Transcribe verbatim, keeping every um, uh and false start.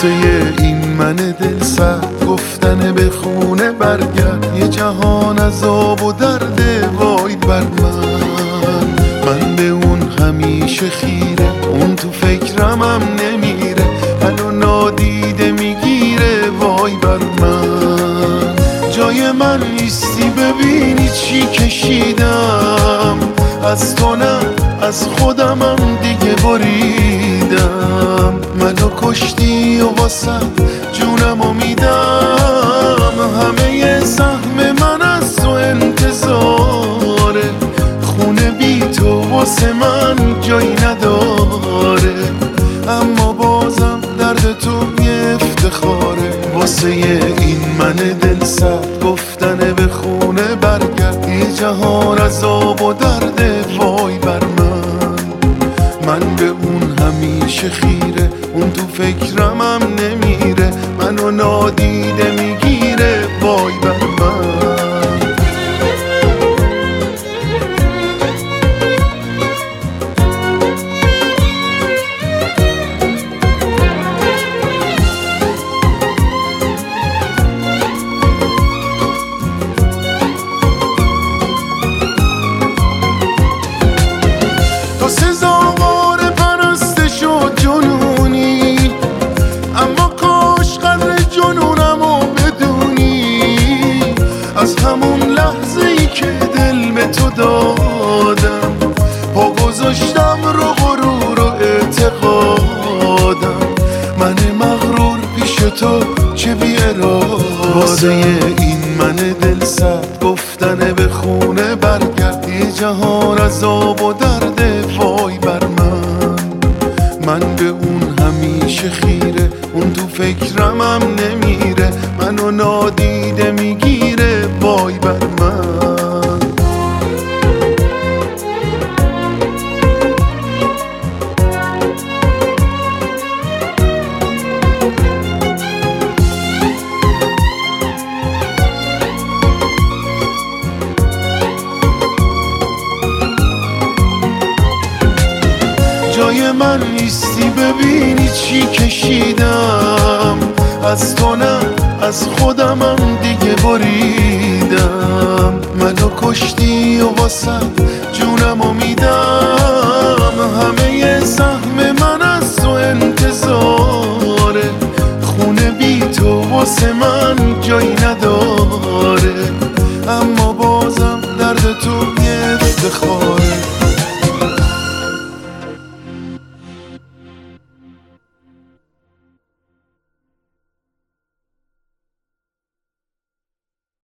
واسه این من دل سرد گفتن به خونه برگرد، یه جهان عذاب و درد وای بر من. من به اون همیشه خیره، اون تو فکرمم نمیره، منو نادیده میگیره وای بر من. جای من نیستی ببینی چی کشیدم، از تو نه از خودمم دیگه بریدم. منو کشتی و واسه جونمو میدم، همه سهم من از تو انتظاره، خونه بی تو واسه من جایی نداره. اما بازم درد تو یه افتخاره، واسه این من دل سرد گفتن به خونه برگرد، یه جهان عذاب و درد وای بر من. من به اون همیشه خیره، اون تو فکرمم نمیره، منو نادیده میگیره وای بر من. تو سزاوار پرستش و جنونی، اما کاش قدر جنونمو بدونی. از همون لحظه ای که دل به تو دادم، پا گذاشتم رو غرور و اعتقادم. من مغرور پیش تو چه بی ارادم، واسه این من دل سرد گفتن به خونه برگرد، یه جهان عذاب و درد وای بر من. من به اون همیشه خیره، اون تو فکرمم نمیره، منو نادیده میگیره وای بر من. جای من نیستی ببینی چی کشیدم، از تو نه از خودمم دیگه بریدم. منو کشتی و واسه جونمو میدم،